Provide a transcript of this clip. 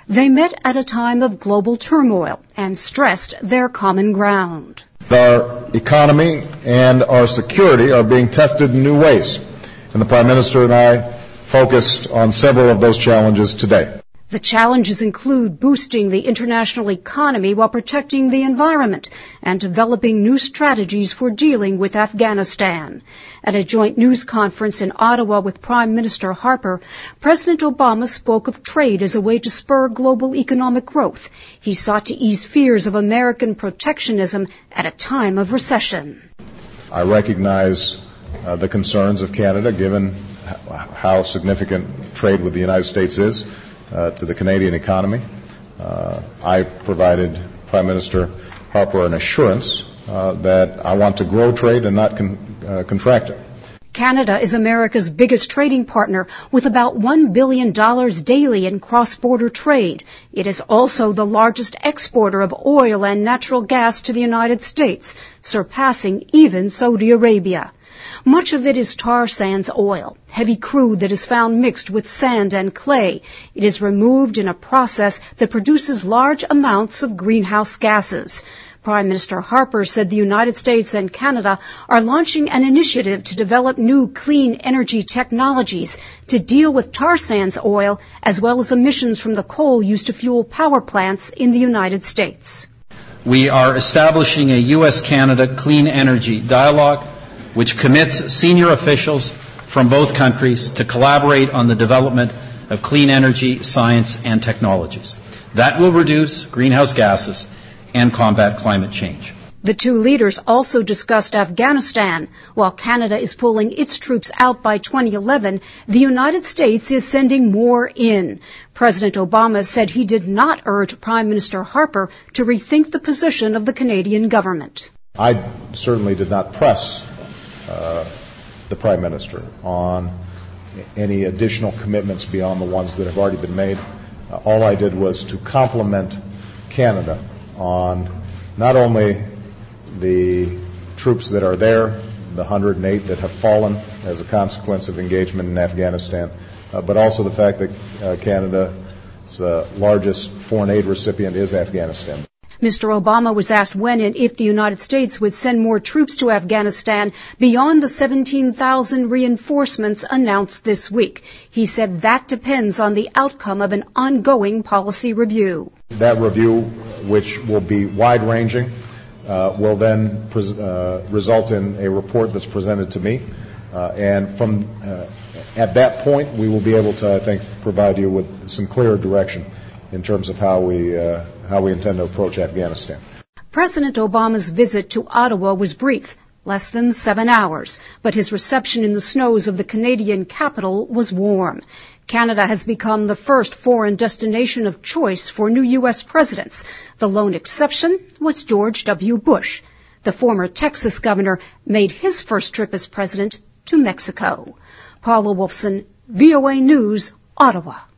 They met at a time of global turmoil and stressed their common ground. Our economy and our security are being tested in new ways, and the Prime Minister and I focused on several of those challenges today. The challenges include boosting the international economy while protecting the environment and developing new strategies for dealing with Afghanistan. At a joint news conference in Ottawa with Prime Minister Harper, President Obama spoke of trade as a way to spur global economic growth. He sought to ease fears of American protectionism at a time of recession. I recognize the concerns of Canada, given how significant trade with the United States is to the Canadian economy. I provided Prime Minister Harper an assurance that I want to grow trade and not contract it. Canada is America's biggest trading partner with about $1 billion daily in cross-border trade. It is also the largest exporter of oil and natural gas to the United States, surpassing even Saudi Arabia. Much of it is tar sands oil, heavy crude that is found mixed with sand and clay. It is removed in a process that produces large amounts of greenhouse gases. Prime Minister Harper said the United States and Canada are launching an initiative to develop new clean energy technologies to deal with tar sands oil as well as emissions from the coal used to fuel power plants in the United States. We are establishing a U.S.-Canada clean energy dialogue which commits senior officials from both countries to collaborate on the development of clean energy, science, and technologies. That will reduce greenhouse gases and combat climate change. The two leaders also discussed Afghanistan. While Canada is pulling its troops out by 2011, the United States is sending more in. President Obama said he did not urge Prime Minister Harper to rethink the position of the Canadian government. I certainly did not press the Prime Minister on any additional commitments beyond the ones that have already been made. All I did was to compliment Canada on not only the troops that are there, the 108 that have fallen as a consequence of engagement in Afghanistan, but also the fact that Canada's largest foreign aid recipient is Afghanistan. Mr. Obama was asked when and if the United States would send more troops to Afghanistan beyond the 17,000 reinforcements announced this week. He said that depends on the outcome of an ongoing policy review. That review, which will be wide-ranging, will then result in a report that's presented to me. And from at that point, we will be able to, I think, provide you with some clearer direction in terms of how we intend to approach Afghanistan. President Obama's visit to Ottawa was brief, less than 7 hours, but his reception in the snows of the Canadian capital was warm. Canada has become the first foreign destination of choice for new U.S. presidents. The lone exception was George W. Bush. The former Texas governor made his first trip as president to Mexico. Paula Wolfson, VOA News, Ottawa.